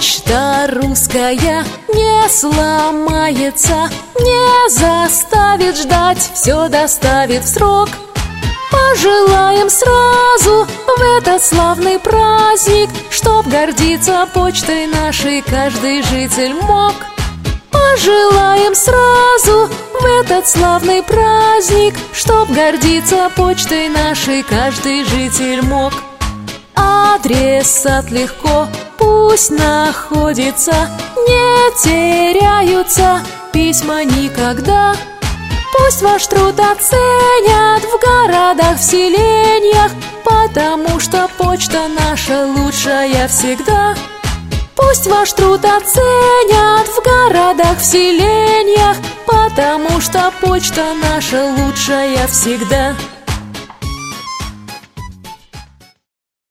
Почта русская не сломается, не заставит ждать, все доставит в срок. Пожелаем сразу в этот славный праздник, чтоб гордиться почтой нашей каждый житель мог. Пожелаем сразу в этот славный праздник, чтоб гордиться почтой нашей каждый житель мог. Адресат легко пусть находится, не теряются письма никогда. Пусть ваш труд оценят в городах, в селениях, потому что почта наша лучшая всегда. Пусть ваш труд оценят в городах, в селениях, потому что почта наша лучшая всегда.